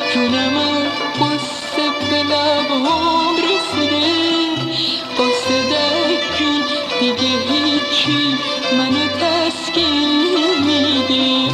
جونم قصه به لبهام رسیده، قصه جون دیگه هیچی منو تسکین میده.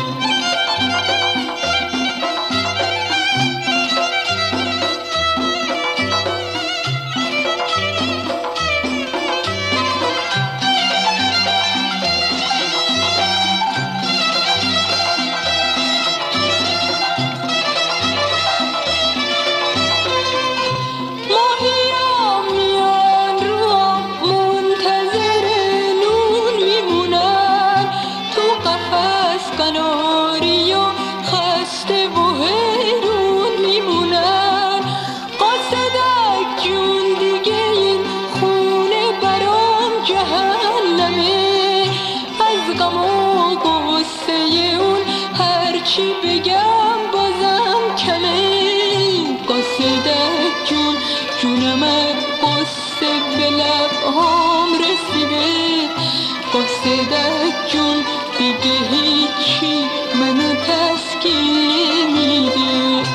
قناری و خسته و حیرون میمونن، قاصدک جون دیگه این خونه برام جهنمه، از غم و غصه اون هرچی بگم بازم کمه. قاصدک جون جونم قصه به لبهام رسیده، قاصدک جون دیگه هیچی منو تسکین میده.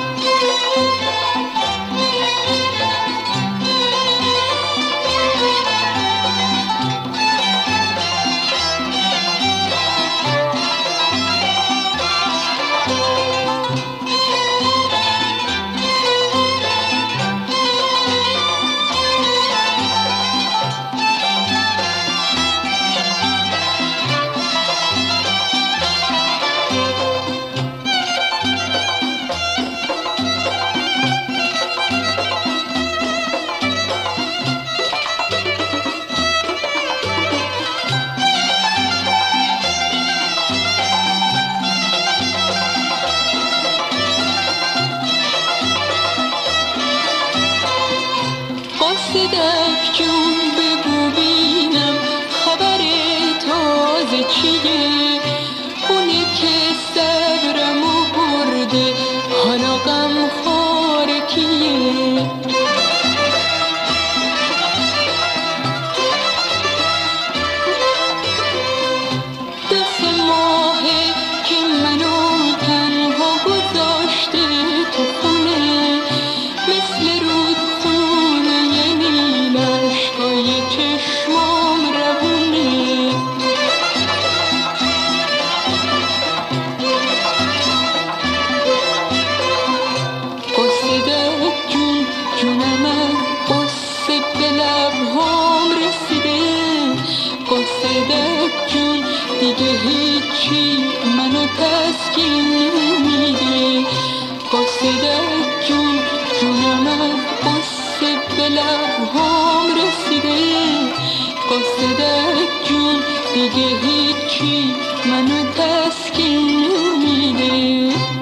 قاصدک جون بگو بینم خبر تازه چیه، اونی که صبرمو برده حالا غمخوار کیه. دو سه ماهه که منو تنها گذاشته تو خونه، مثل رودخونه چشمام روونه. قاصدک جون جونم قصه به لبهام رسیده، قاصدک جون دیگه هیچی منو تسکین میده. قاصدک جون جونم قصه به لبهام رسیده، قاصدک جون دیگه هیچی منو تسکین میده.